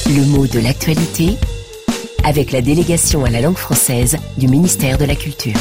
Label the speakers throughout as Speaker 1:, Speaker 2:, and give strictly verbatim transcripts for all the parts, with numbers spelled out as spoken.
Speaker 1: Le mot de l'actualité avec la délégation à la langue française du ministère de la Culture.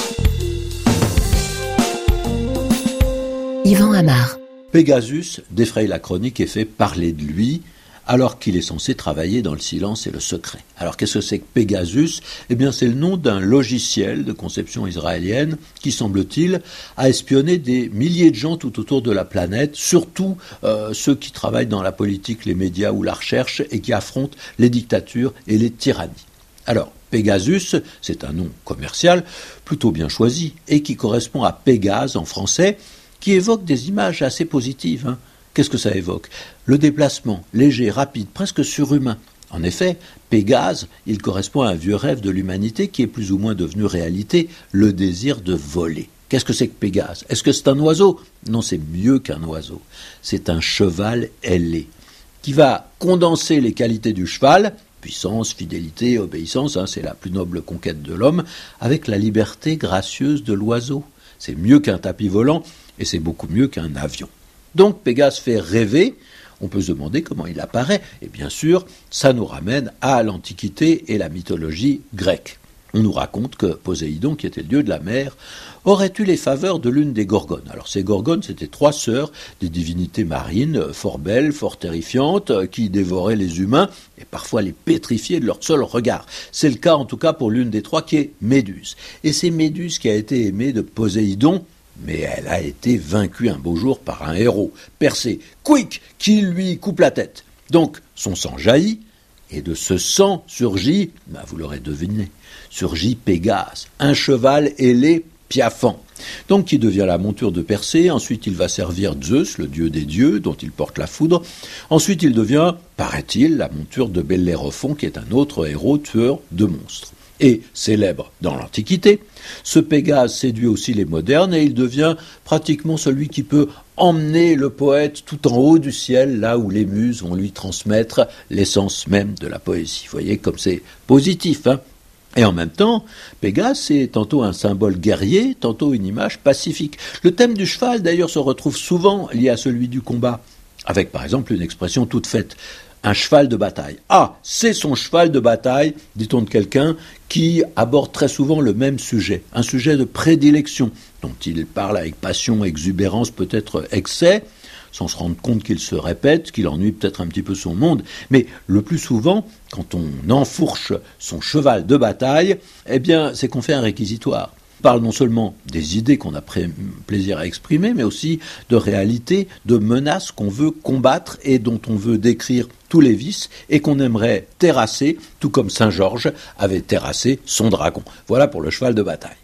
Speaker 1: Yvan Amar.
Speaker 2: Pégasus défraye la chronique et fait parler de lui alors qu'il est censé travailler dans le silence et le secret. Alors qu'est-ce que c'est que Pégasus ? Eh bien c'est le nom d'un logiciel de conception israélienne qui, semble-t-il, a espionné des milliers de gens tout autour de la planète, surtout euh, ceux qui travaillent dans la politique, les médias ou la recherche et qui affrontent les dictatures et les tyrannies. Alors, Pégasus, c'est un nom commercial plutôt bien choisi et qui correspond à Pégase en français, qui évoque des images assez positives. Hein. Qu'est-ce que ça évoque ? Le déplacement, léger, rapide, presque surhumain. En effet, Pégase, il correspond à un vieux rêve de l'humanité qui est plus ou moins devenu réalité, le désir de voler. Qu'est-ce que c'est que Pégase ? Est-ce que c'est un oiseau ? Non, c'est mieux qu'un oiseau. C'est un cheval ailé qui va condenser les qualités du cheval, puissance, fidélité, obéissance, hein, c'est la plus noble conquête de l'homme, avec la liberté gracieuse de l'oiseau. C'est mieux qu'un tapis volant et c'est beaucoup mieux qu'un avion. Donc Pégase fait rêver, on peut se demander comment il apparaît, et bien sûr, ça nous ramène à l'Antiquité et la mythologie grecque. On nous raconte que Poséidon, qui était le dieu de la mer, aurait eu les faveurs de l'une des Gorgones. Alors ces Gorgones, c'était trois sœurs, des divinités marines, fort belles, fort terrifiantes, qui dévoraient les humains et parfois les pétrifiaient de leur seul regard. C'est le cas en tout cas pour l'une des trois qui est Méduse. Et c'est Méduse qui a été aimée de Poséidon, mais elle a été vaincue un beau jour par un héros, Persée, quick, qui lui coupe la tête. Donc son sang jaillit, et de ce sang surgit, ben vous l'aurez deviné, surgit Pégase, un cheval ailé piaffant. Donc qui devient la monture de Persée, ensuite il va servir Zeus, le dieu des dieux, dont il porte la foudre, ensuite il devient, paraît-il, la monture de Bellérophon, qui est un autre héros tueur de monstres. Et célèbre dans l'Antiquité, ce Pégase séduit aussi les modernes et il devient pratiquement celui qui peut emmener le poète tout en haut du ciel, là où les muses vont lui transmettre l'essence même de la poésie. Vous voyez comme c'est positif, hein ? Et en même temps, Pégase, c'est tantôt un symbole guerrier, tantôt une image pacifique. Le thème du cheval, d'ailleurs, se retrouve souvent lié à celui du combat, avec par exemple une expression toute faite. Un cheval de bataille. Ah, c'est son cheval de bataille, dit-on de quelqu'un qui aborde très souvent le même sujet, un sujet de prédilection, dont il parle avec passion, exubérance, peut-être excès, sans se rendre compte qu'il se répète, qu'il ennuie peut-être un petit peu son monde. Mais le plus souvent, quand on enfourche son cheval de bataille, eh bien, c'est qu'on fait un réquisitoire. On parle non seulement des idées qu'on a pré- plaisir à exprimer, mais aussi de réalités, de menaces qu'on veut combattre et dont on veut décrire tous les vices et qu'on aimerait terrasser, tout comme Saint Georges avait terrassé son dragon. Voilà pour le cheval de bataille.